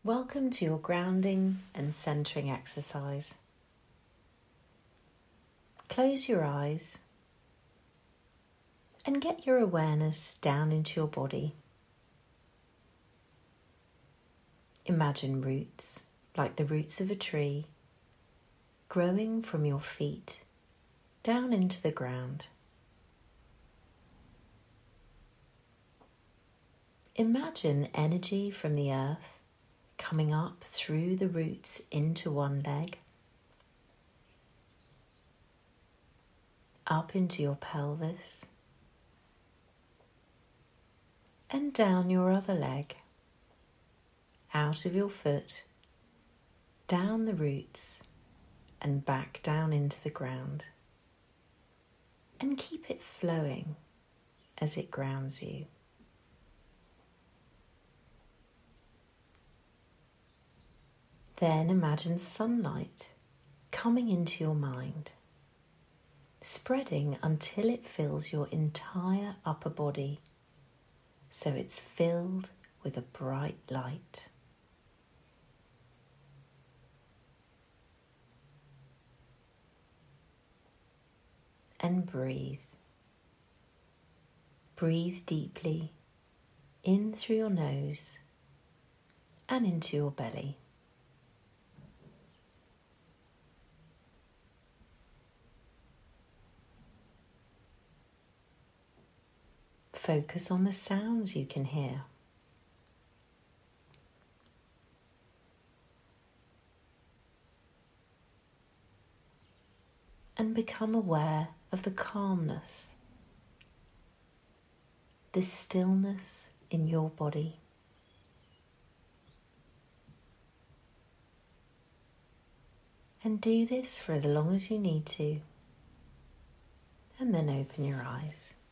Welcome to your grounding and centering exercise. Close your eyes and get your awareness down into your body. Imagine roots, like the roots of a tree, growing from your feet down into the ground. Imagine energy from the earth coming up through the roots into one leg, up into your pelvis, and down your other leg, out of your foot, down the roots, and back down into the ground. And keep it flowing as it grounds you. Then imagine sunlight coming into your mind, spreading until it fills your entire upper body, so it's filled with a bright light. And breathe. Breathe deeply in through your nose and into your belly. Focus on the sounds you can hear. And become aware of the calmness, the stillness in your body. And do this for as long as you need to, and then open your eyes.